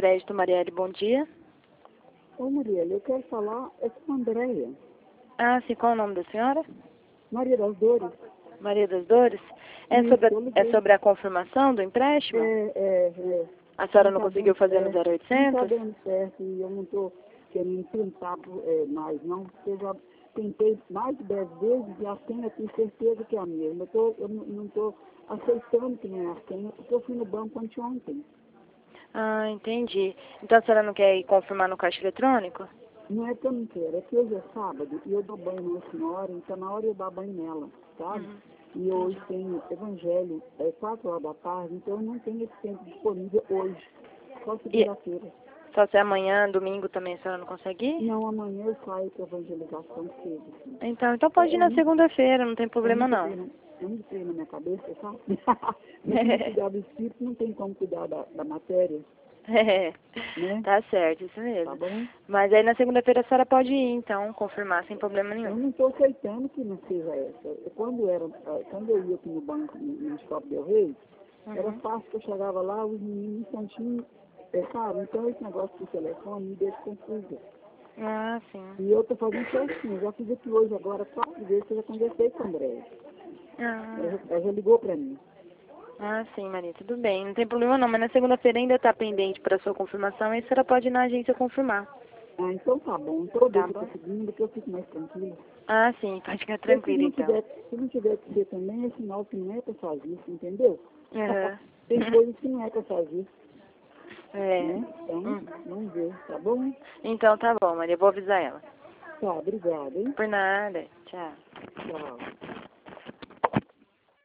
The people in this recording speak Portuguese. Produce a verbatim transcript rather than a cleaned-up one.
Crédito, Marielle, bom dia. Ô, Marielle, eu quero falar é com a Andréia. Ah, sim, qual o nome da senhora? Maria das Dores. Maria das Dores? É, Isso, sobre, eu a, liguei. é sobre a confirmação do empréstimo? É, é, é. A senhora Não não tá conseguiu dando fazer no certo. zero Não tá oitocentos? dando certo e eu não tô querendo tentar é, mais, não. Porque eu já tentei mais de dez vezes e a senha eu tenho certeza que é a mesma. Eu, tô, eu não, não tô aceitando que não é a senha, porque eu fui no banco anteontem. Ah, entendi. Então a senhora não quer ir confirmar no caixa eletrônico? Não é que eu não quero, é que hoje é sábado e eu dou banho numa senhora, então na hora eu dar banho nela, sabe? Uhum. E hoje tem evangelho, é quatro horas da tarde, então eu não tenho esse tempo disponível hoje, só E segunda-feira. só se amanhã, domingo também a senhora não consegue ir? Não, amanhã eu saio para evangelização cedo. Assim. Então, então pode É, ir é, na muito, segunda-feira, não tem é problema muito não. treino, é muito treino na minha cabeça, sabe? Mas se não cuidar do espírito, não tem como cuidar da, da matéria, É, né? tá certo, isso Tá mesmo. bom? Mas aí na segunda-feira a senhora pode ir, então, confirmar sem problema Eu nenhum. não estou aceitando que não seja essa. Eu, quando, era, eh, quando eu ia aqui no banco, no, no Shopping Del Rey, era Uhum. fácil que eu chegava lá, os meninos um instantinho, é, sabe? Então esse negócio do telefone me deixa confusa. Ah, sim. E eu estou fazendo certinho. Já fiz aqui hoje agora quatro vezes que eu já conversei com a Andréia. Ah, Ela, já- ela já ligou para mim. ah, sim, Maria, tudo bem. Não tem problema não, mas na segunda-feira ainda tá pendente para sua confirmação, aí a senhora pode ir na agência confirmar. Ah, então tá bom. Então eu Tá deixo para bom? segunda que eu fico mais tranquila. Ah, sim, pode ficar Porque se tranquila não então. tiver, se não tiver que ser também, é sinal que não é para fazer isso, entendeu? Aham. Tem coisas que não é para fazer. É. Né? Então, Hum. vamos ver, tá bom? Então tá bom, Maria, eu vou avisar ela. Tá, obrigada, hein? Por nada. Tchau. Tchau.